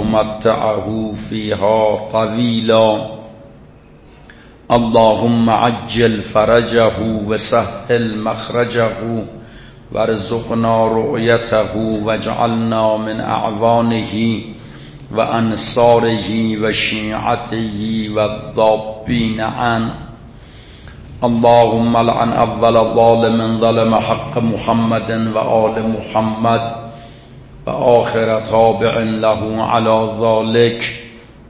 ومتعه فيها طويلا اللهم عجل فرجه وسهل مخرجه وارزقنا رؤيته واجعلنا من أعوانه وأنصاره وشيعته والذابين عنه اللهم لعن أول ظالم ظلم حق محمد وآل محمد وآخر تابع له على ذلك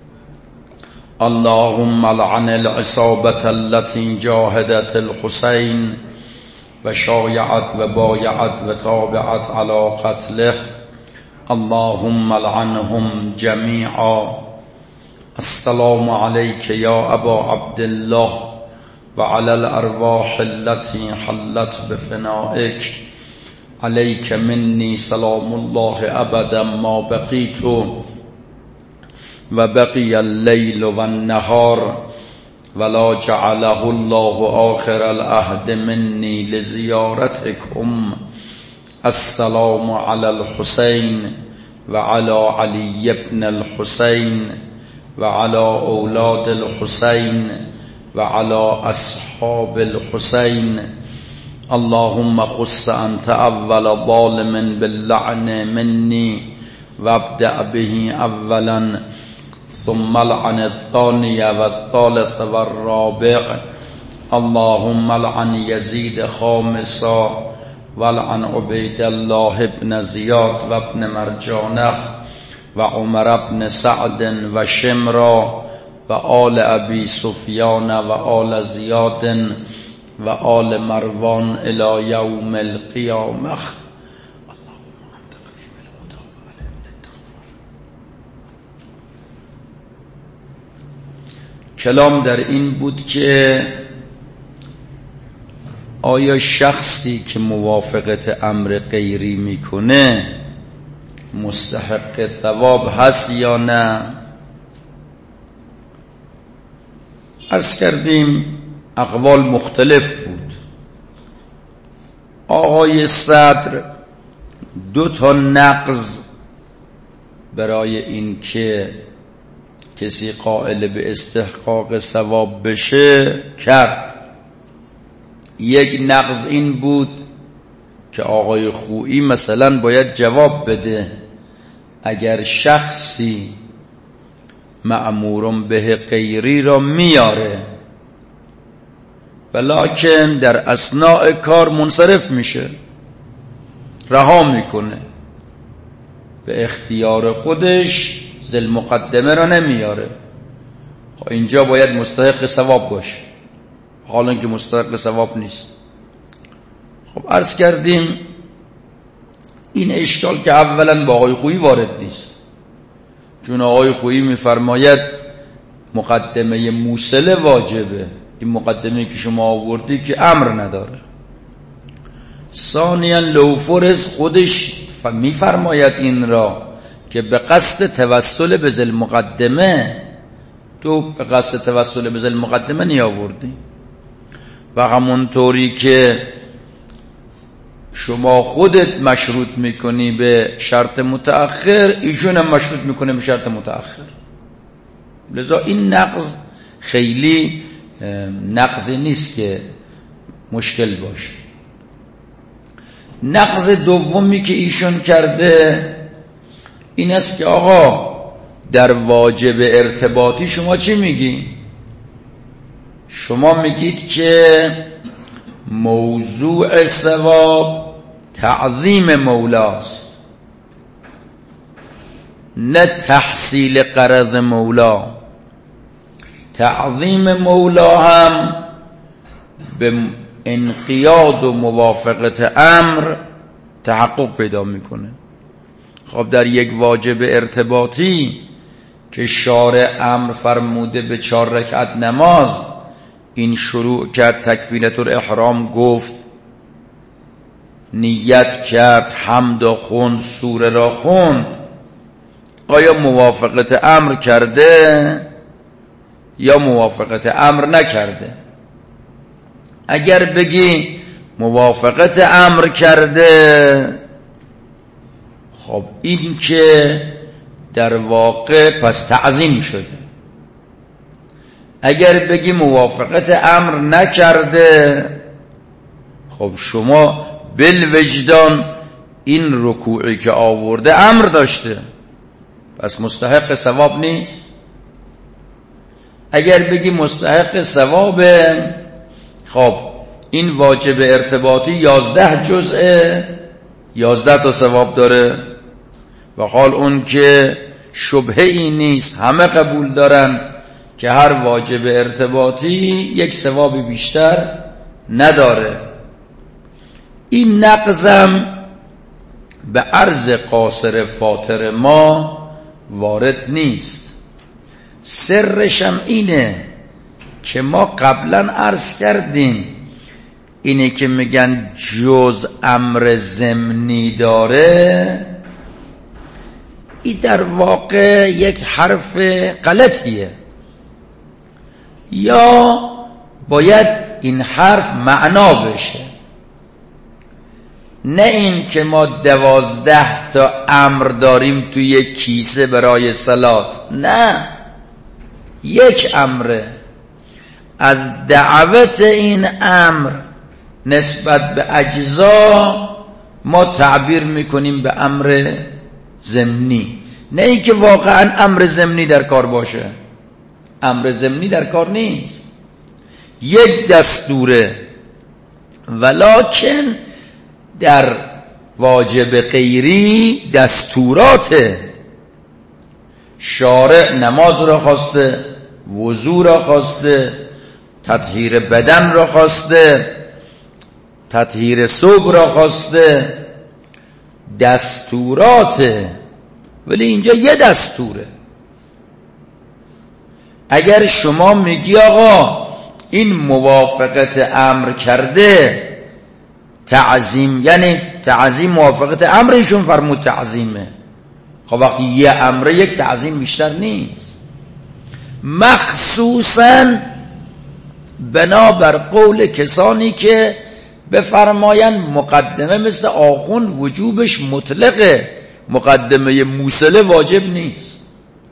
اللهم لعن العصابة التي جاهدت الحسين وشايعت وبايعت وتابعت على قتله اللهم لعنهم جميعا. السلام عليك يا أبا عبد الله وعلى الأرواح التي حلت بفنائك عليك مني سلام الله أبدا ما بقيت وبقي الليل والنهار ولا جعله الله آخر العهد مني لزيارتكم. السلام على الحسين وعلى علي بن الحسين وعلى أولاد الحسين وعلى أصحاب الحسين. اللهم خص أنت أول ظالم باللعن مني وابدأ به أولا ثم لعن الثاني والثالث والرابع. اللهم لعن يزيد خامسا ولعن عبيد الله بن زياد وابن مرجانه وعمر بن سعد وشمرا وآل أبي سفيان وآل زياد وآل مروان إلى يوم القيامة. کلام در این بود که آیا شخصی که موافقت امر غیری میکنه مستحق ثواب هست یا نه؟ عرض کردیم اقوال مختلف بود. آقای صدر 2 نقض برای این که کسی قائل به استحقاق ثواب بشه کرد. یک نقض این بود که آقای خویی مثلا باید جواب بده اگر شخصی مأمور به غیری را میاره ولکن در اثناء کار منصرف میشه، رها میکنه، به اختیار خودش ذل مقدمه را نمیاره، اینجا باید مستحق ثواب باشه حالا که مستحق ثواب نیست. خب عرض کردیم این اشکال که اولا با آقای خویی وارد نیست، چون آقای خویی میفرماید مقدمه موصله واجبه، این مقدمه که شما آوردی که امر نداره. ثانیا لوفرز خودش میفرماید این را که به قصد توسل به ذل مقدمه، تو به قصد توسل به ذل مقدمه نیاوردی و همونطوری که شما خودت مشروط میکنی به شرط متأخر ایشون هم مشروط میکنه به شرط متأخر. لذا این نقض خیلی نقضی نیست که مشکل باشه. نقض دومی که ایشون کرده این است که آقا در واجب ارتباطی شما چی میگی؟ شما میگید که موضوع ثواب تعظیم مولاست نه تحصیل غرض مولا. تعظیم مولا هم به انقیاد و موافقت امر تحقق پیدا میکنه. خب در یک واجب ارتباطی که شارع امر فرموده به 4 رکعت نماز، این شروع کرد تکبیرة الاحرام گفت، نیت کرد، حمد خوند، سوره را خوند، آیا موافقت امر کرده یا موافقت امر نکرده؟ اگر بگی موافقت امر کرده، خب این که در واقع پس تعظیم شده. اگر بگی موافقت امر نکرده، خب شما بالوجدان این رکوعی که آورده امر داشته، پس مستحق ثواب نیست. اگر بگی مستحق ثوابه، خب این واجب ارتباطی 11 جزءه، 11 تا ثواب داره، و حال اون که شبهه ای نیست، همه قبول دارن که هر واجب ارتباطی یک ثواب بیشتر نداره. این نقضم به عرض قاصر فاطر ما وارد نیست. سرشم اینه که ما قبلا عرض کردیم، اینه که میگن جز امر ضمنی داره، این در واقع یک حرف غلطیه، یا باید این حرف معنا بشه، نه این که ما 12 تا امر داریم توی یک کیسه برای صلات. نه، یک امره. از دعوت این امر نسبت به اجزا ما تعبیر میکنیم به امر ضمنی، نه این که واقعا امر ضمنی در کار باشه. امر ضمنی در کار نیست، یک دستوره، ولکن در واجب غیری دستوراته. شارع نماز را خواسته، وضو را خواسته، تطهیر بدن را خواسته، تطهیر ثوب را خواسته، دستوراته، ولی اینجا یه دستوره. اگر شما میگی آقا این موافقت امر کرده تعظیم، یعنی تعظیم موافقت امرشون فرمود تعظیمه، خب وقتی یه امره یک تعظیم بیشتر نیست. مخصوصاً بنابر قول کسانی که بفرمایند مقدمه مثل آخوند وجوبش مطلقه، مقدمه موصله واجب نیست.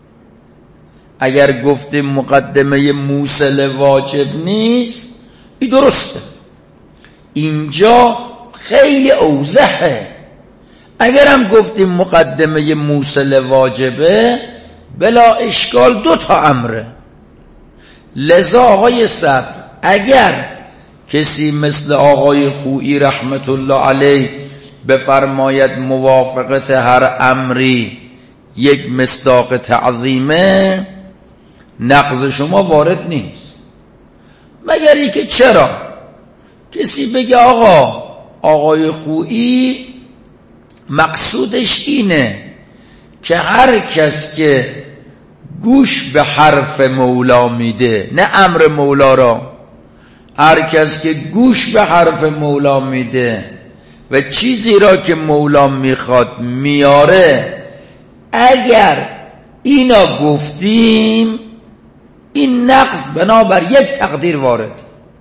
اگر گفتیم مقدمه موصله واجب نیست، این درسته، اینجا خیلی اوضحه. اگر هم گفتیم مقدمه موصله واجبه، بلا اشکال 2 تا امره. لذا آقای صدر اگر کسی مثل آقای خویی رحمت الله علیه بفرماید موافقت هر امری یک مصداق تعظیمه، نقض شما وارد نیست. مگر ای که چرا کسی بگه آقای خویی مقصودش اینه که هر کس که گوش به حرف مولا میده، نه امر مولا را، هر کس که گوش به حرف مولا میده و چیزی را که مولا میخواد میاره، اگر اینا گفتیم این نقض بنابر یک تقدیر وارد.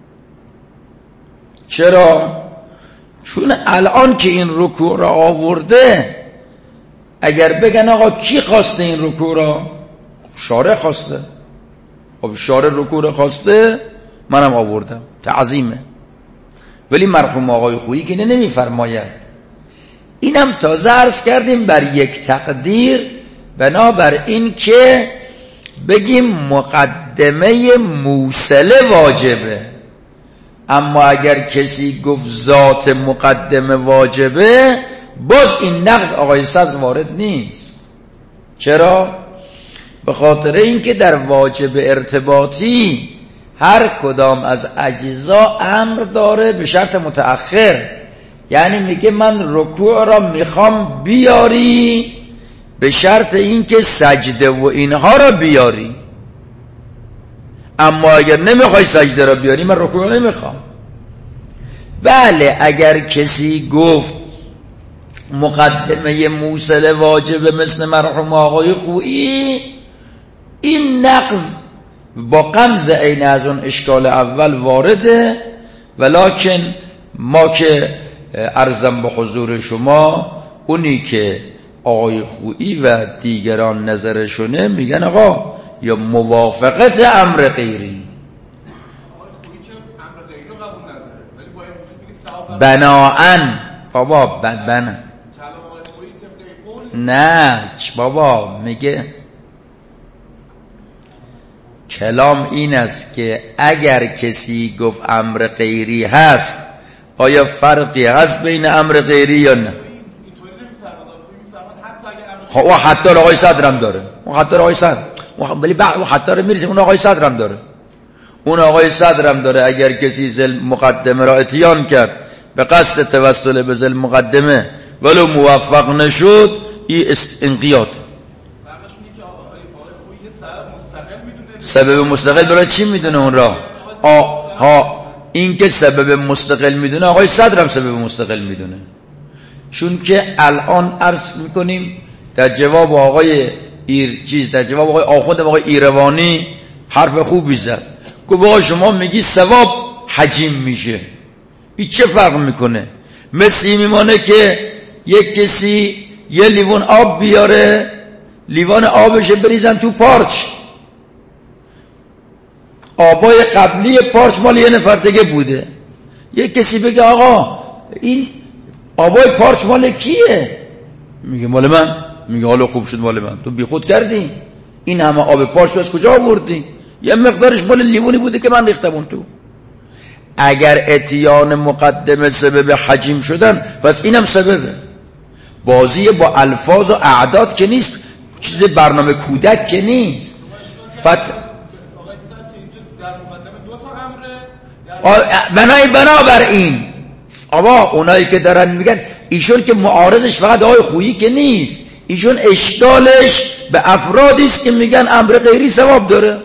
چرا؟ چون الان که این رکوع را آورده، اگر بگن آقا کی خواسته این رکوع را؟ شارع خواسته. خب شارع رکوع را خواسته، منم آوردم، تعظیمه. ولی مرحوم آقای خویی که نمیفرماید. اینم تازه عرض کردیم بر یک تقدیر، بنابر این که بگیم مقدمه موصله واجبه. اما اگر کسی گفت ذات مقدمه واجبه، باز این نقض آقای صدر وارد نیست. چرا؟ به خاطر اینکه در واجب ارتباطی هر کدام از اجزا امر داره به شرط متأخر. یعنی میگه من رکوع را میخوام بیاری به شرط اینکه سجده و اینها را بیاری، اما اگر نمیخوای سجده را بیاری من رکوع نمیخوام. بله اگر کسی گفت مقدمه موصله واجبه مثل مرحوم آقای خویی، این نقض با غمز عین از اون اشکال اول وارده. ولکن ما که عرضم به حضور شما، اونی که آقای خویی و دیگران نظرشونه، میگن آقا یا موافقت امر غیری بناءن بابا بنا نه بابا میگه کلام این است که اگر کسی گفت امر غیری هست، آیا فرقی هست بین امر غیری یا نه؟ خب و حتی آقای صدرم داره، اون حتی آقای صدر، ولی بعد حتی رو میرسه اون آقای صدرم داره، اون آقای صدرم داره. اگر کسی ذل مقدمه را اتیان کرد به قصد توسل به ذل مقدمه ولو موفق نشد، این انقیاد. سبب مستقل برای چی میدونه اون را؟ این که سبب مستقل میدونه آقای صدرم سبب مستقل میدونه. چون که الان عرض میکنیم در جواب آقای در جواب آقای آخوند آقای ایروانی حرف خوبی زد، گفت آقا شما میگی ثواب حجیم میشه، این چه فرق میکنه؟ مثل این میمانه که یک کسی یه لیوان آب بیاره، لیوان آبش بریزن تو پارچ، آبای قبلی پارچ مال یه نفر دیگه بوده، یک کسی بگه آقا این آبای پارچ مال کیه؟ میگه مال من. میگه حالا خوب شد مال من، تو بی خود کردی، این همه آب پارچ از کجا آوردی؟ یه مقدارش مال لیوانی بوده که من ریختم اون تو. اگر اتیان مقدمه سبب حجیم شدن، پس اینم سببه. بازی با الفاظ و اعداد که نیست، چیز برنامه کودک که نیست. بنابر این آبا اونایی که دارن میگن ایشون که معارضش فقط آقای خویی که نیست، ایشون اشکالش به افرادی است که میگن امر غیری ثواب داره.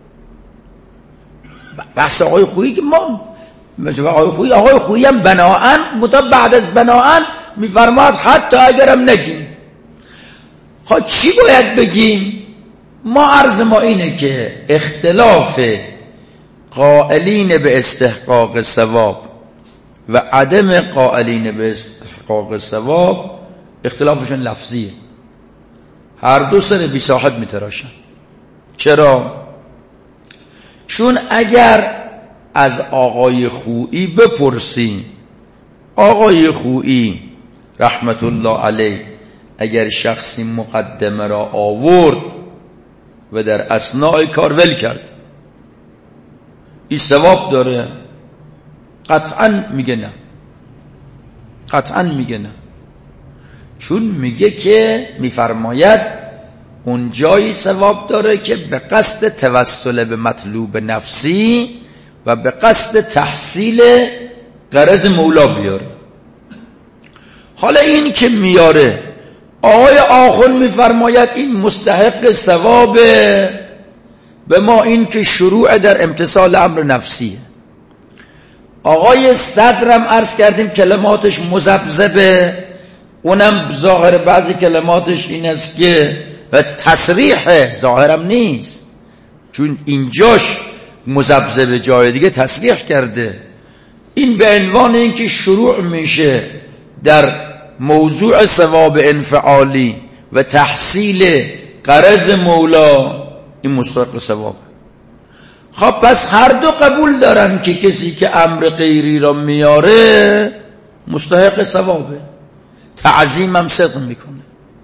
بحث آقای خویی که ما مثلا آقای خویی هم بناءن بعد از بناءن میفرماد حتی اگرم نگیم. خب چی باید بگیم؟ ما عرض ما اینه که اختلاف قائلین به استحقاق ثواب و عدم قائلین به استحقاق ثواب اختلافشون لفظیه، هر دو سر بی صاحب میتراشن. چرا؟ چون اگر از آقای خویی بپرسی، آقای خویی رحمت الله علیه اگر شخصی مقدمه را آورد و در اثناء کار ول کرد، این ثواب داره؟ قطعا میگه نه، قطعا میگه نه. چون میگه که میفرماید اون جایی ثواب داره که به قصد توسل به مطلوب نفسی و به قصد تحصیل غرض مولا بیاره. حالا این که میاره آقای آخوند میفرماید این مستحق ثوابه، به ما این که شروع در امتثال امر نفسیه. آقای صدرم عرض کردیم کلماتش مذبذبه، اونم ظاهر بعضی کلماتش این است که و تصریح ظاهرم نیست، چون اینجاش مذبذبه جای دیگه تصریح کرده. این به عنوان این که شروع میشه در موضوع ثواب انفعالی و تحصیل غرض مولا، این مستحق ثواب. خب پس هر دو قبول دارن که کسی که امر غیری را میاره مستحق ثوابه، تعظیم هم صدق میکنه.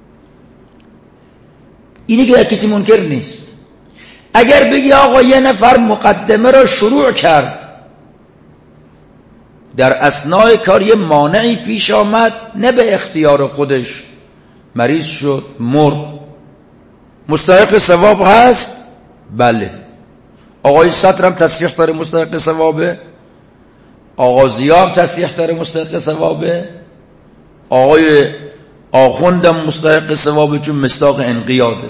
اینی که کسی منکر نیست. اگر بگی آقا یه نفر مقدمه را شروع کرد، در اثناء کار یه مانعی پیش آمد، نه به اختیار خودش، مریض شد مرد، مستحق ثواب هست؟ بله. آقای صدرم تصریح داره مستحق ثوابه، آقا ضیا هم تصریح داره مستحق ثوابه، آقای آخوندم مستحق ثوابه چون مصداق انقیاده.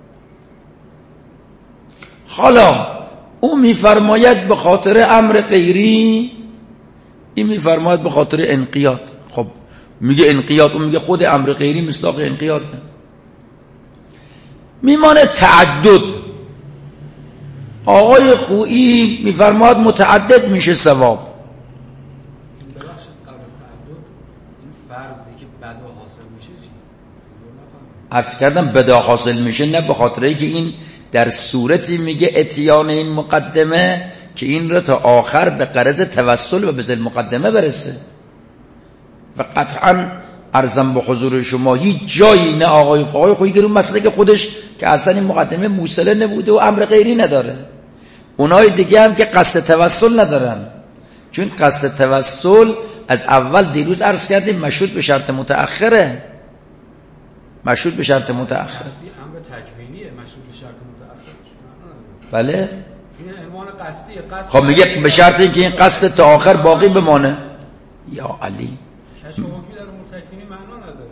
حالا او میفرماید به خاطر امر غیری، این میفرماید به خاطر انقیاد. خب میگه انقیاد، اون میگه خود امر غیری مصداق انقیاده. میمانه تعدد. آقای خویی میفرماید متعدد میشه ثواب. ببخشید قبل از تعدد این فرضی که بعدا حاصل میشه چی؟ عرض کردم بدا حاصل میشه نه به خاطر که این در صورتی میگه اتیان این مقدمه که این رو تا آخر به غرض توسل و به ذل مقدمه برسه. و قطعا عرضم به حضور شما هیچ جایی نه آقای خویی که رو مسئله که خودش که اصلا این مقدمه موصله نبوده و امر غیری نداره، اونای دیگه هم که قصد توسل ندارن، چون قصد توسل از اول دیروز عرض کردیم مشروط به شرط متأخره، مشروط به شرط متأخر. امر تکوینیه مشروط به شرط متأخر. بله این عنوان قصدیه. قصد خب میگه به شرط اینکه این قصد تا آخر باقی بمانه. یا علی کشف حکمی در امور تکوینی معنا نداره.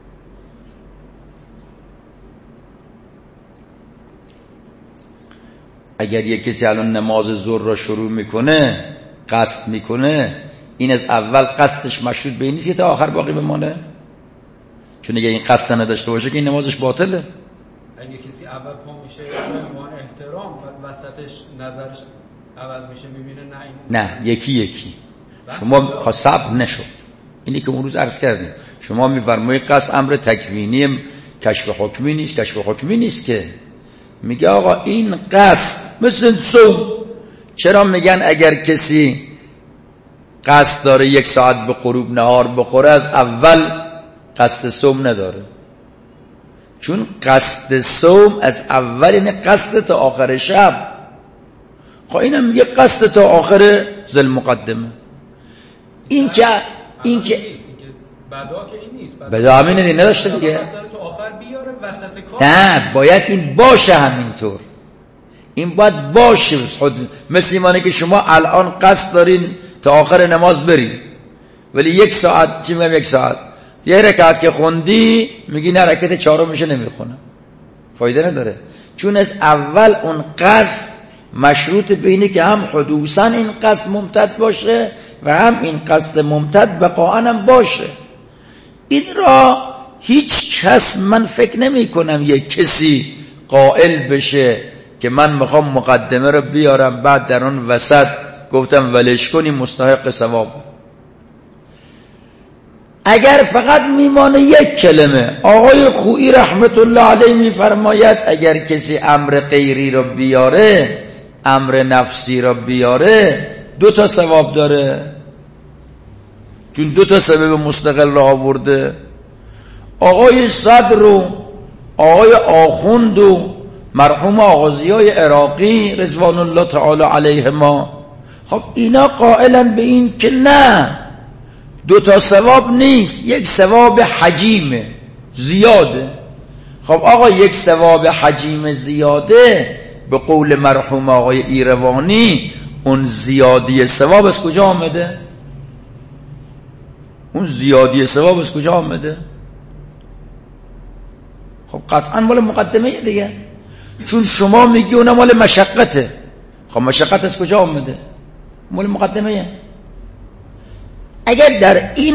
اگر یک کسی الان نماز ظهر را شروع میکنه قصد میکنه، این از اول قصدش مشروط به این نیست تا آخر باقی بمانه؟ چون اگه این قصد نداشته باشه که این نمازش باطله. اگه کسی اول پا میشه به عنوان احترام بعد وسطش نظرش عوض میشه میبینه نه این نه یکی یکی شما صبر نشو. اینی که اون روز عرض کردیم شما میفرمایید قصد امر تکوینی کشف حکمی نیست. کشف حکمی نیست که میگه آقا این قصد مثل صوم. چرا میگن اگر کسی قصد داره 1 ساعت به غروب نهار بخوره از اول قصد صوم نداره؟ چون قصد صوم از اول اینه قصد تا آخر شب. خب اینم میگه قصد تا آخر ذل مقدمه. این که بدا که این نیست. بدا همین نداشته دیگه. تو آخر بیاره وسط کار. نه باید این باشه همینطور. این باید باشه. مثل اینه که شما الان قصد دارین تا آخر نماز برین ولی 1 ساعت چی میگم 1 ساعت یه رکعت که خوندی میگی نه رکعت 4 میشه نمیخونم، فایده نداره. چون از اول اون قصد مشروط به اینه که هم حدوثا این قصد ممتد باشه و هم این قصد ممتد بقاءً هم باشه. این را هیچ کس من فکر نمی کنم یک کسی قائل بشه که من میخوام مقدمه رو بیارم بعد در اون وسط گفتم ولش کنی مستحق ثواب. اگر فقط میمانه یک کلمه، آقای خویی رحمت الله علیه میفرماید اگر کسی امر غیری رو بیاره، امر نفسی رو بیاره 2 ثواب داره، چون 2 سبب مستقل را آورده. آقای صدر و آقای آخوند و مرحوم آقا ضیای عراقی رضوان الله تعالی علیهما، خب اینا قائلن به این که نه 2 ثواب نیست، 1 ثواب حجیمه زیاده. خب آقا 1 ثواب حجیم زیاده به قول مرحوم آقای ایروانی اون زیادی ثواب از کجا آمده؟ اون زیادی ثواب از کجا آمده؟ خب قطعا مال مقدمه دیگه، چون شما میگی اونم مال مشقته. خب مشقت از کجا آمده؟ مال مقدمه. اگر در این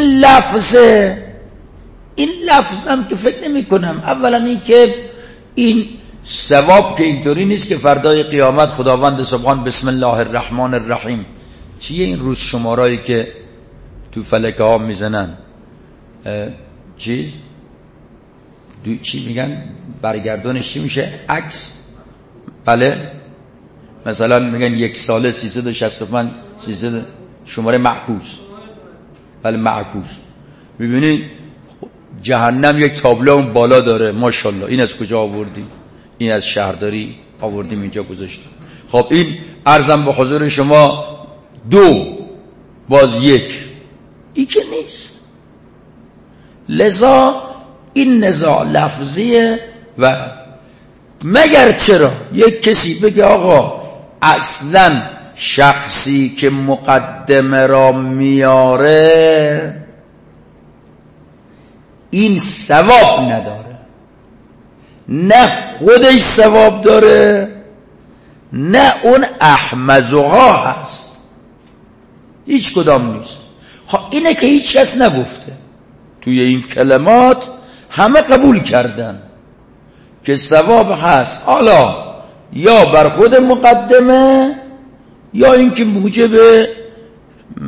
لفظ هم که فکر نمی کنم، اولا این که این ثواب که اینطوری نیست که فردای قیامت خداوند سبحان بسم الله الرحمن الرحیم چیه این روز شمارایی که تو فلکه ها میزنن چی میگن برگردانش چی میشه؟ عکس. بله مثلا میگن 1 ساله 365 300 شماره معکوس. بله معکوس. ببینید جهنم یک تابلو اون بالا داره، ماشاءالله این از کجا آوردی؟ این از شهرداری آوردیم اینجا گذاشتیم. خب این عرضم به حضور شما 2 باز 1 این که نیست. لذا این نزاع لفظیه. و مگر چرا یک کسی بگه آقا اصلا شخصی که مقدمه را میاره این ثواب نداره، نه خودش ثواب داره نه اون احمزها هست، هیچ کدام نیست. خب اینه که هیچ کس نگفته، توی این کلمات همه قبول کردن که ثواب هست، حالا یا بر خود مقدمه یا اینکه موجب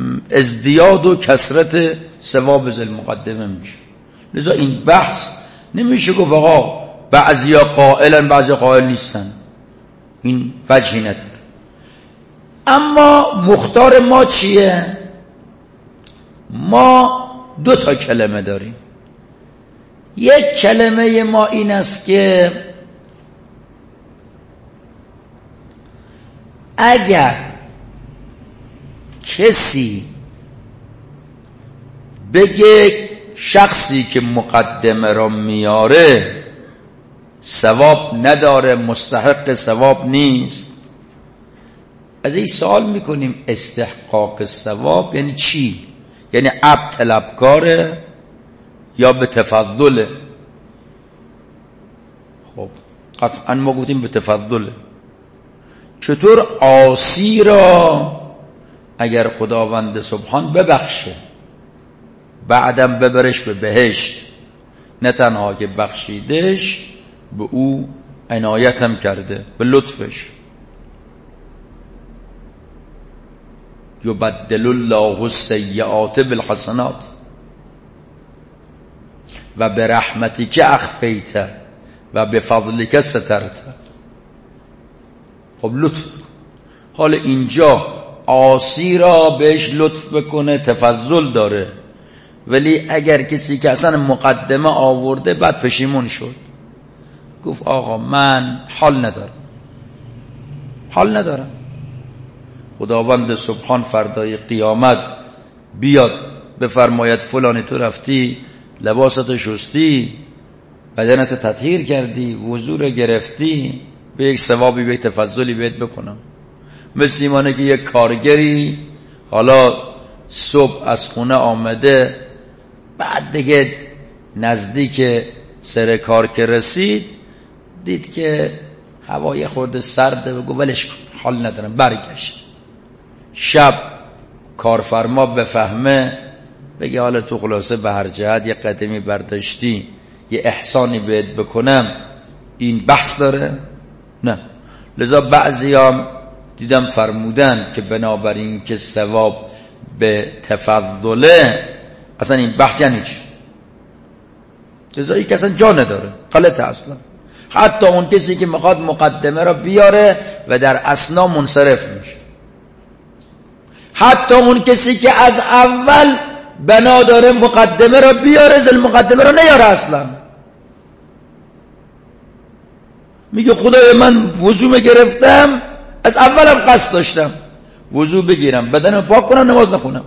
ازدیاد و کثرت ثواب ذل مقدمه میشه. لذا این بحث نمیشه گفت آقا بعضیا قائلن بعضی قائل نیستن، این وجهی نداره. اما مختار ما چیه؟ ما 2 تا کلمه داریم. یک کلمه ما این است که اگر کسی بگه شخصی که مقدمه را میاره ثواب نداره، مستحق ثواب نیست، از این سوال میکنیم استحقاق ثواب یعنی چی؟ یعنی عبد طلبکاره یا به تفضله؟ خب قطعا ما گفتیم به تفضله. چطور عاصی را اگر خداوند سبحان ببخشه بعدم ببرش به بهشت، نه تنها که بخشیدش به او عنایتم کرده به لطفش، یبدل الله السیئات بالحسنات و برحمتک اخفیت و بفضلک سترت. خب لطف، حال اینجا عاصی را بهش لطف بکنه تفضل داره، ولی اگر کسی که اصلا مقدمه آورده بعد پشیمون شد گفت آقا من حال ندارم، خداوند سبحان فردای قیامت بیاد بفرماید فلانی تو رفتی لباست شستی، بدنت تطهیر کردی، وضو رو گرفتی، به یک ثوابی به یک تفضلی بهت بکنم. مثل ایمانه که یک کارگری حالا صبح از خونه آمده، بعد دیگه نزدیک سر کار که رسید دید که هوای خورده سرده و گفت ولش کن حال ندارم، برگشت. شب کارفرما بفهمه بگه حالا تو خلاصه به هر جهت یه قدمی برداشتی یه احسانی بهت بکنم، این بحث داره؟ نه. لذا بعضیام دیدم فرمودن که بنابراین که ثواب به تفضله، اصلا این بحث یعنی چی؟ لذا این که اصلا جا نداره، غلطه اصلا. حتی اون کسی که میخواد مقدمه را بیاره و در اثنا منصرف میشه، حتی اون کسی که از اول بنا داره مقدمه را بیاره زل مقدمه را نیاره اصلا، میگه خدای من وضو گرفتم، از اولم قصد داشتم وضو بگیرم بدنم پاک کنم نماز نخونم،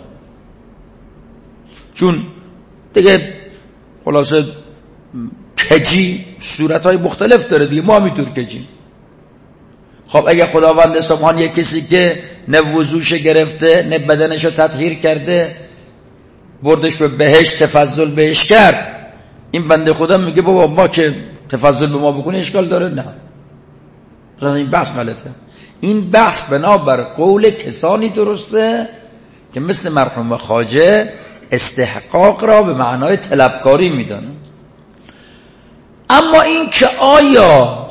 چون دیگه خلاصه کجی صورتهای مختلف داره دیگه، ما همینطور کجیم. خب اگه خداوند سبحان یک کسی که نه وضوش گرفته نه بدنشو تطهیر کرده بردش به بهشت تفضل بهش کرد، این بنده خدا میگه بابا ما که تفضل به ما بکنه اشکال داره؟ نه. این بحث غلطه. این بحث بنابر قول کسانی درسته که مثل مرحوم خواجه استحقاق را به معنای طلبکاری میدانه. اما این که آیا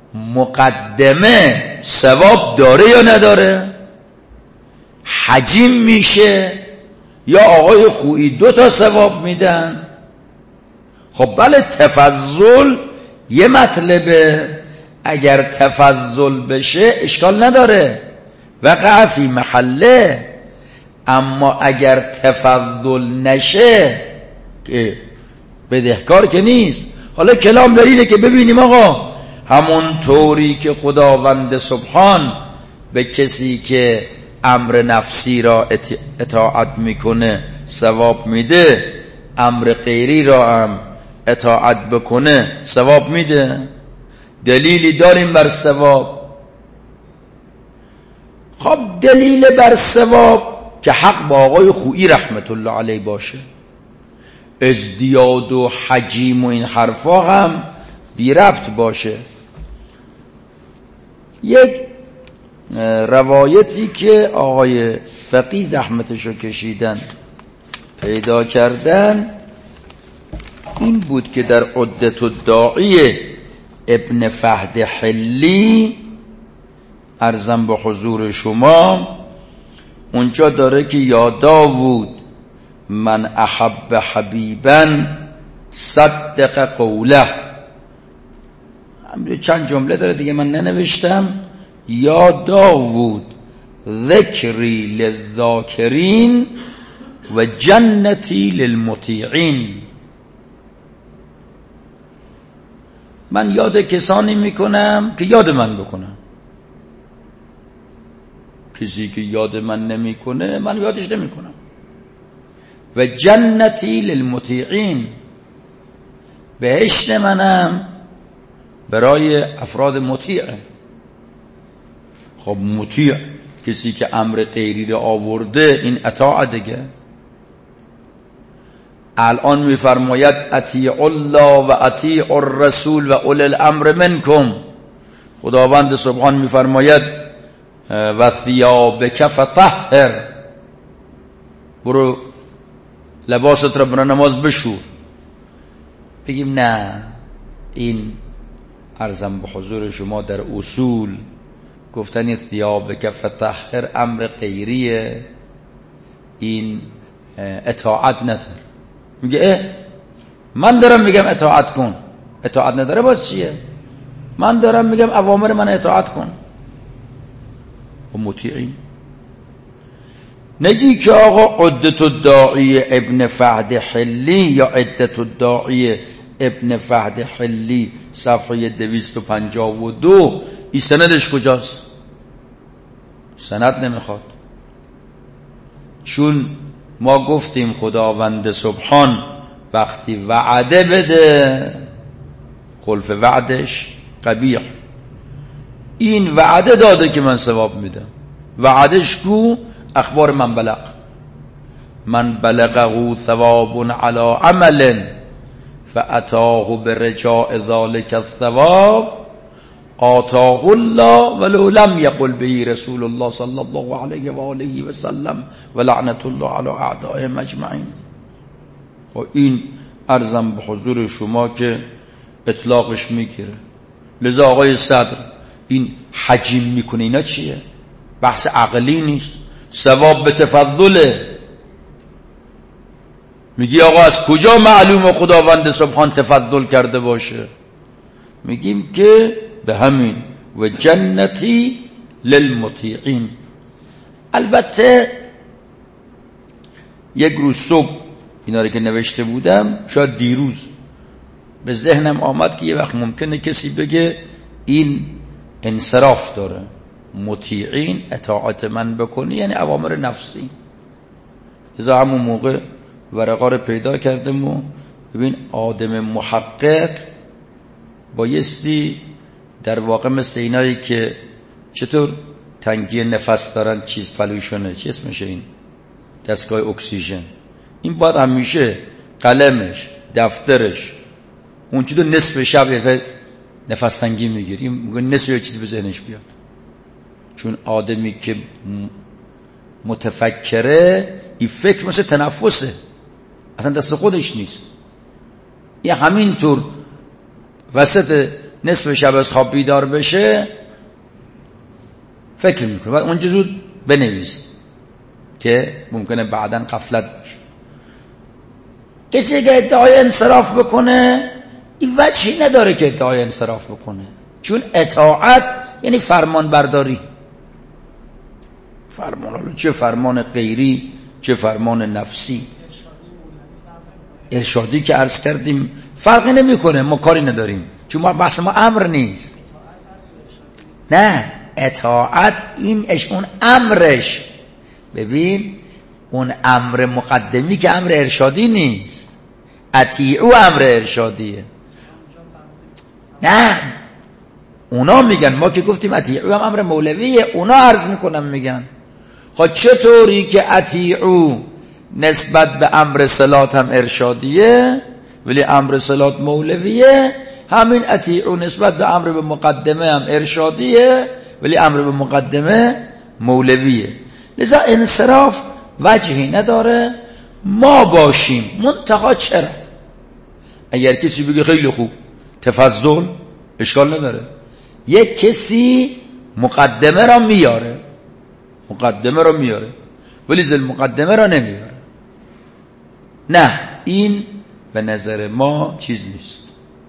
مقدمه ثواب داره یا نداره، حجیم میشه یا آقای خویی 2 تا ثواب میدن؟ خب بله تفضل یه مطلبه، اگر تفضل بشه اشکال نداره وقع فی محله، اما اگر تفضل نشه که بدهکار که نیست. حالا کلام در اینه که ببینیم آقا همون طوری که خداوند سبحان به کسی که امر نفسی را اطاعت میکنه ثواب میده، امر غیری را هم اطاعت بکنه ثواب میده. دلیلی داریم بر ثواب؟ خب دلیل بر ثواب که حق با آقای خویی رحمت الله علیه باشه، ازدیاد و حجیم و این حرفا هم بی ربط باشه. یک روایتی که آقای فقیه زحمتشو کشیدن پیدا کردن این بود که در عدة الداعی ابن فهد حلی عرضم به حضور شما، اونجا داره که یا داوود من احب حبیبا صدق قوله. چند جمله داره دیگه من ننوشتم. یا داوود ذکری للذاکرین و جنتی للمطیعین. من یاد کسانی میکنم که یاد من بکنم. کسی که یاد من نمیکنه من یادش نمیکنم. و جنتی للمطیعین، بهشت منم برای افراد مطیعه. خب مطیع کسی که امر غیری رو آورده، این اطاعت دیگه. الان میفرماید اطیعوا الله و اطیعوا الرسول و اولی الامر منکم. خداوند سبحان میفرماید و ثیابک فطهر، برو لباست را برای نماز بشور. بگیم نه، این عرضم به حضور شما در اصول گفتن ثیابک فطهر امر غیریه، این اطاعت نداره. میگه من دارم میگم اطاعت کن، اطاعت نداره باز چیه؟ من دارم میگم اوامر من اطاعت کن. و مطیعین. نگی که آقا عدت الداعی ابن فهد حلی یا عدت الداعی ابن فهد حلی صفحه 252 این سندش کجاست؟ سند نمیخواد. چون ما گفتیم خداوند سبحان وقتی وعده بده خلف وعدش قبیح. این وعده داده که من ثواب میدم. وعدش کو؟ اخبار من بلغه ثواب على عمل فاتاه برجاء ذلك الثواب آتاه الله ولو لم يقل به رسول الله صلی الله علیه و آله و سلم و لعنت الله علی اعدائهم اجمعین. و این عرضم به حضور شما که اطلاقش میگیره. لذا آقای صدر این حجیم میکنه اینا چیه؟ بحث عقلی نیست، ثواب به تفضله. میگی آقا از کجا معلومه خداوند سبحان تفضل کرده باشه؟ میگیم که به همین و جنتی للمطیعین. البته یک روز صبح اینا رو که نوشته بودم، شاید دیروز به ذهنم آمد که یه وقت ممکنه کسی بگه این انصراف داره، مطیعین اطاعت من بکنی یعنی اوامر نفسی. لذا همون موقع ورقا رو پیدا کردم و ببین آدم محقق بایستی در واقع مثل اینایی که چطور تنگی نفس دارن، چیز پلوشنه، چی اسمشه این دستگاه اکسیژن، این باید همیشه قلمش دفترش اون چیزو نصف شب نفس تنگی میگیری، میگه نصف یه چیزی به ذهنش بیاد. چون آدمی که متفکره این فکر مثل تنفسه، اصلا دست خودش نیست. یه همینطور وسط نصف شب از خواب بیدار بشه فکر میکنه، بعد اونجا زود بنویس که ممکنه بعداً غفلت باشه. کسی که ادعای انصراف بکنه این وجهی نداره که ادعای انصراف بکنه، چون اطاعت یعنی فرمان برداری. فرمان، چه فرمان غیری چه فرمان نفسی. ارشادی که عرض کردیم فرقی نمیکنه، ما کاری نداریم، چون بحث ما امر نیست. نه، اطاعت این اون امرش. ببین اون امر مقدمی که امر ارشادی نیست، اطیعو امر ارشادیه. نه اونا میگن، ما که گفتیم اطیعو هم امر مولویه، اونا عرض میکنن میگن خب چطوری که اطیعو نسبت به امر صلات هم ارشادیه ولی امر صلات مولویه، همین اطیعو نسبت به امر به مقدمه هم ارشادیه ولی امر به مقدمه مولویه. لذا انصراف وجهی نداره ما باشیم. منتها چرا؟ اگر کسی بگه خیلی خوب تفضل اشکال نداره، یک کسی مقدمه را میاره، مقدمه را میاره ولی ذل مقدمه را نمیاره. نه، این به نظر ما چیز نیست،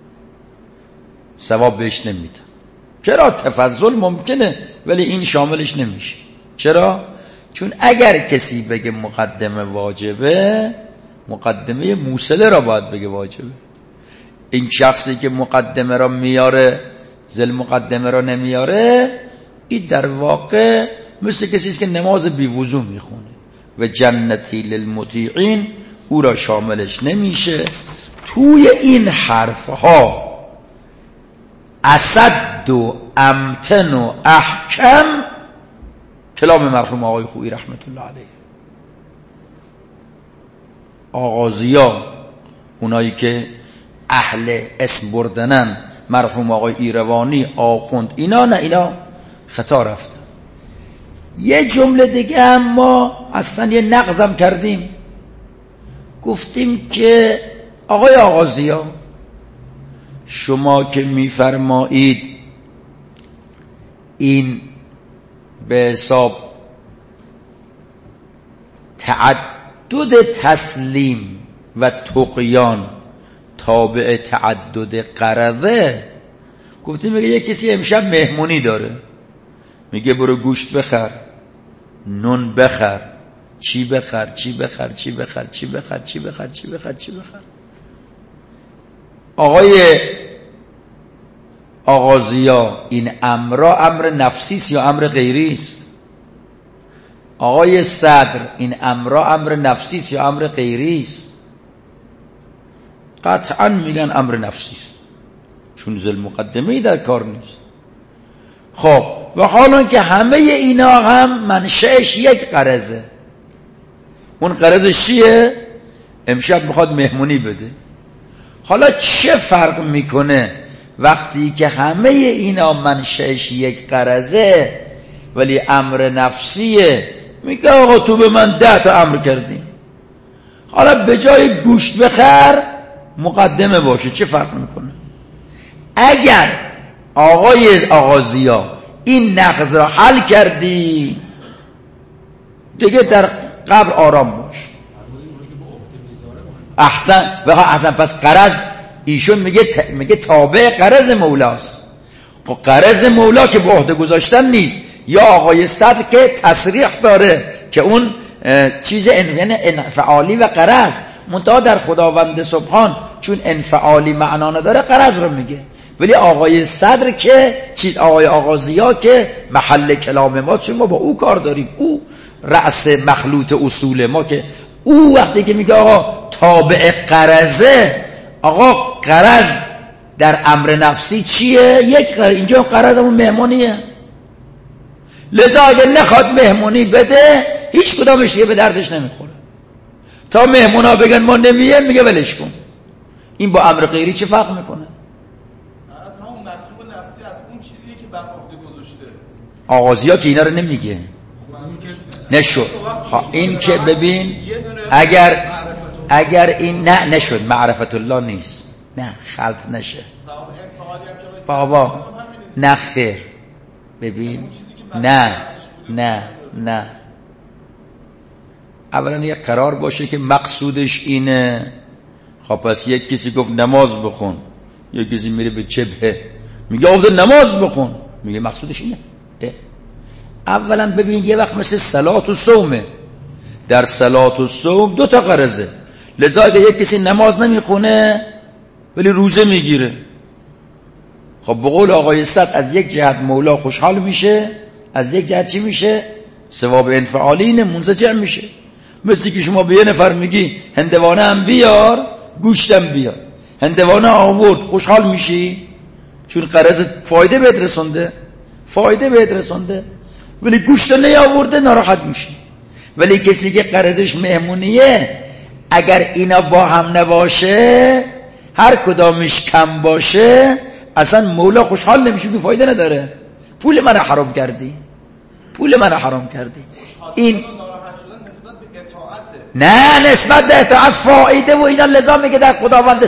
ثواب بهش نمیده. چرا؟ تفضل ممکنه ولی این شاملش نمیشه. چرا؟ چون اگر کسی بگه مقدمه واجبه، مقدمه موصله را باید بگه واجبه. این شخصی که مقدمه را میاره زل مقدمه را نمیاره، این در واقع مثل کسی است که نماز بی وضو میخونه و جنتی للمطیعین او را شاملش نمیشه. توی این حرفها اسد و امتن و احکم کلام مرحوم آقای خویی رحمت الله علیه. آغازیا، اونایی که اهل اسم بردنن، مرحوم آقای ایروانی، آخوند، اینا نه، اینا خطا رفتن. یه جمله دیگه هم ما اصلا یه نقضم کردیم، گفتیم که آقای آغازیا شما که میفرمایید این به حساب تعدد تسلیم و طغیان تابع تعدد قرضه، گفتیم میگه یک کسی امشب مهمونی داره، میگه برو گوشت بخر، نون بخر، چی بخر چی بخر چی بخر چی بخر چی بخر چی بخر چی بخر. آقای آغازیا این امر امر نفسی است یا امر غیری است؟ آقای صدر این امر نفسی است یا امر غیری است؟ قطعا میگن امر نفسی است، چون ذل مقدمه‌ای در کار نیست. خب و حالا که همه اینا هم منشأش یک غرضه، اون غرضش چیه؟ امشب میخواد مهمونی بده. حالا چه فرق میکنه وقتی که همه اینا منشأش یک غرضه ولی امر نفسیه؟ میگه آقا تو به من 10 تا امر کردی، حالا به جای گوشت بخر مقدمه باشه، چه فرق میکنه؟ اگر آقای آغازیا این نقض را حل کردی دیگه در قبر آرام باش. احسن پس قرض ایشون میگه تابع قرض مولاست. خب قرض مولا که به عهده گذاشتن نیست، یا آقای صدر که تصریح داره که اون چیز یعنی انفعالی و قرض، منتها در خداوند سبحان چون انفعالی معنا نداره قرض رو میگه. ولی آقای صدر که آقای آغازیا که محل کلام ما، چون ما با او کار داریم، او رأس مخلوط اصول ما، که او وقتی که میگه آقا تابع قرضه، آقا قرض در امر نفسی چیه؟ یک قرض، اینجا قرض همون مهمونیه. لذا اگر نخواد مهمونی بده هیچ کدامش دیگه به دردش نمیخوره. تا مهمونا بگن ما نمیه میگه ولش کن. این با امر غیری چه فرق میکنه؟ از همون مطلوب نفسی، از اون چیزی که بر عهده گذاشته. آغازیا که اینا رو نمیگه. نشد. این که ببین اگر این نشد معرفت الله نیست، نه خلط نشه بابا، نه خیر. ببین نه اولا یک قرار باشه که مقصودش اینه. خب پس یک کسی گفت نماز بخون، یک کسی میره به جبهه میگه آفده نماز بخون، میگه مقصودش اینه. اولا ببین یه وقت مثل صلات و صومه، در صلات و صوم 2 تا غرضه. لذا اگه یک کسی نماز نمیخونه ولی روزه میگیره، خب به قول آقای صد از یک جهت مولا خوشحال میشه، از یک جهت چی میشه؟ ثواب انفعالی اینه، منزجر میشه. مثل که شما به یه نفر میگی هندوانه هم بیار، گوشتم بیار، هندوانه آورد، خوشحال میشی چون قرض فایده بهت رسونده، ولی گوشت نیاورده ناراحت میشی. ولی کسی که قرضش مهمونیه، اگر اینا با هم نباشه، هر کدامش کم باشه، اصلا مولا خوشحال نمیشه، بی فایده نداره. پول من حرام کردی. این نه نسبت به اطاعت فایده و اینا، لذا میگه در خداوند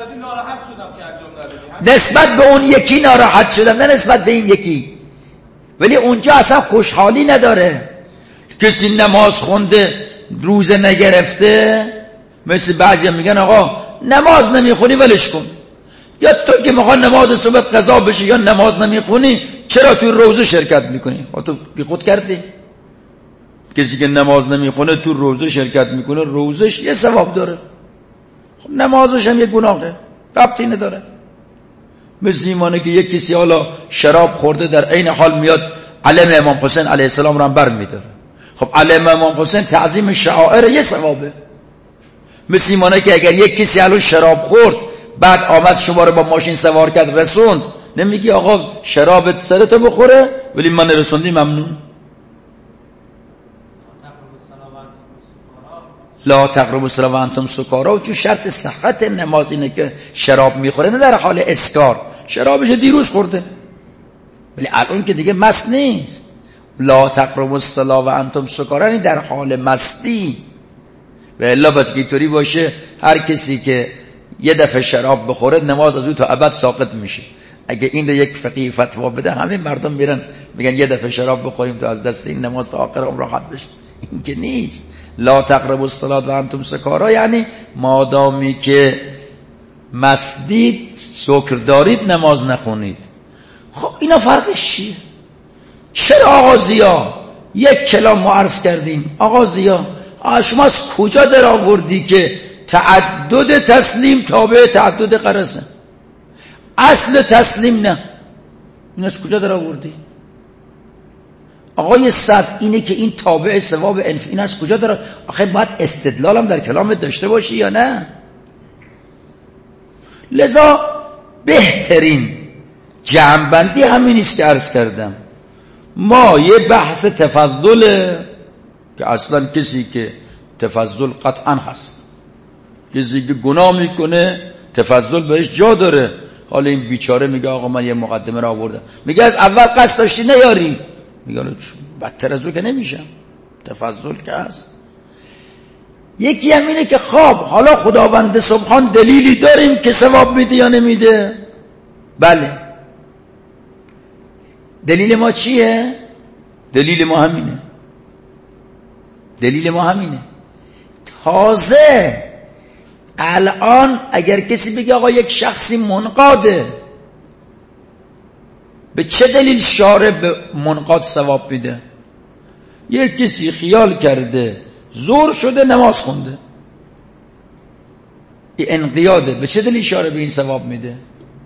نسبت به اون یکی ناراحت شدم، نه نسبت به این یکی. ولی اونجا اصلا خوشحالی نداره. کسی نماز خونده روزه نگرفته، مثل بعضی میگن آقا نماز نمیخونی ولش کن. یا تو که میخوای نماز صبح قضا بشه یا نماز نمیخونی، چرا توی روزه شرکت میکنی؟ تو بی خود کردی. کسی که نماز نمیخونه تو روزه شرکت میکنه، روزش یه ثواب داره، خب نمازش هم یه گناهه، ربطی نداره. مثل ایمانه که یک کسی حالا شراب خورده در عین حال میاد علم امام حسین علیه السلام رو هم بر میداره، خب علم امام حسین تعظیم شعائر یه ثوابه. مثل ایمانه که اگر یک کسی الان شراب خورد بعد آمد شما رو با ماشین سوار کرد رسوند، نمیگی آقا شرابت سرتو بخوره ولی من رسوندی ممنون. لا تقربوا الصلاة وانتم سکارا. و چون شرط صحت نماز اینه که شراب میخوره، نه در حال اسکار، شرابش دیروز خورده ولی الان که دیگه مست نیست. لا تقربوا الصلاة وانتم سکارا یعنی در حال مستی. و الا بس که اینطوری باشه هر کسی که یه دفعه شراب بخوره نماز از او تا ابد ساقط میشه. اگه این رو یک فقیه فتوا بده همه مردم میرن میگن یه دفعه شراب بخوریم تا از دست این نماز تا آخر عمر راحت بشه. این که نیست. لا تقربوا الصلاة وانتم سکارا یعنی مادامی که مسدید، سکر دارید، نماز نخونید. خب اینا فرقش چیه؟ چرا آقا ضیا یک کلام ما عرض کردیم؟ آقا ضیا شما از کجا در آوردی که تعدد تسلیم تابع تعدد قرصه؟ اصل تسلیم نه. این از کجا در آوردی؟ آقای صد اینه که این تابع ثواب انف، این از کجا در؟ آخه باید استدلال هم در کلامت داشته باشی یا نه؟ لذا بهترین جمع‌بندی همین است که عرض کردم. ما یه بحث تفضل که اصلا کسی که تفضل قطعا هست، کسی که گناه میکنه تفضل بهش جا داره. حالا این بیچاره میگه آقا من یه مقدمه را آوردم، میگه از اول قصد داشتی نیاری، میگه بدتر از او که نمیشم، تفضل که هست. یکی هم اینه که خواب حالا خداوند سبحان دلیلی داریم که ثواب میده یا نمیده؟ بله. دلیل ما چیه؟ دلیل ما همینه. دلیل ما همینه. تازه الان اگر کسی بگه آقا یک شخصی منقاده، به چه دلیل شارع به منقاد ثواب میده؟ یک کسی خیال کرده زور شده نماز خونده، این انقیاده، به چه دلیل شارع به این ثواب میده؟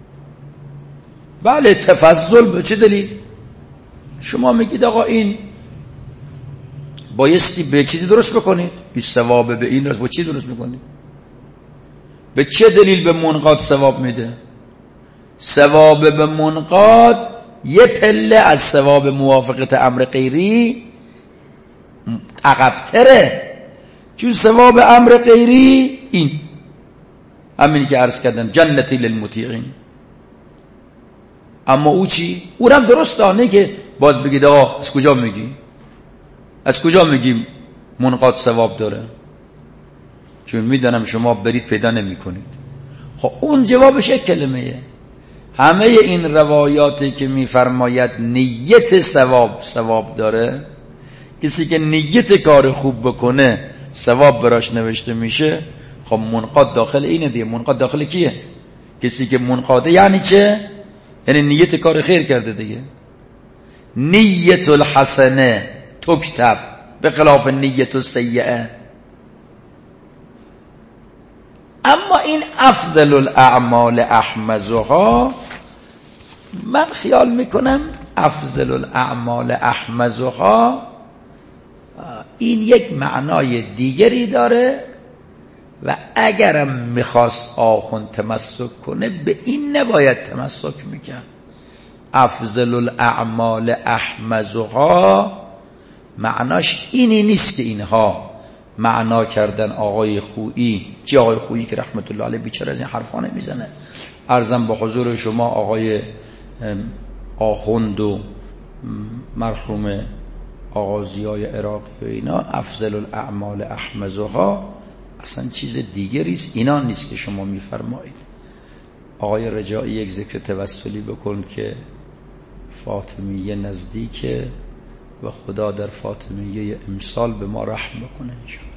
بله تفضل. به چه دلیل؟ شما میگید آقا این بایستی به چیزی درست بکنید، این ثواب به این راست، با چی درست میکنید؟ به چه دلیل به منقاد ثواب میده؟ ثواب به منقاد یه پله از ثواب موافقت امر غیری عقب‌تره، چون ثواب امر غیری این همینی که عرض کردم جنتی للمطیعین. اما او چی؟ او هم درست دانه که باز بگید آقا از کجا میگی؟ از کجا میگیم منقاد ثواب داره؟ چون میدانم شما برید پیدا نمی کنید. خب اون جوابش یک کلمه. همه این روایاتی که میفرماید نیت ثواب داره، کسی که نیت کار خوب بکنه ثواب براش نوشته میشه. خب منقاد داخل اینه دیگه. منقاد داخل کیه؟ کسی که منقاده یعنی چه؟ یعنی نیت کار خیر کرده دیگه. نیت الحسنه تکتب به خلاف نیت السیئه. اما این افضل الاعمال احمزها، من خیال میکنم افضل الاعمال احمزها این یک معنای دیگری داره و اگرم میخواست آخوند تمسک کنه به این نباید تمسک میکرد. افضل الاعمال احمزها معناش اینی نیست که اینها معنا کردن آقای خویی. چی آقای خویی که رحمت الله علیه بیچاره از این حرفا نمیزنه. عرضم با حضور شما آقای آخوند و مرحوم آقا ضیای عراقی و اینا، افضل الاعمال احمزها اصلا چیز دیگری است، اینا نیست که شما میفرمایید. آقای رجایی یک ذکر توسلی بکن که فاطمیه نزدیکه و خدا در فاطمیه امسال به ما رحم بکنه.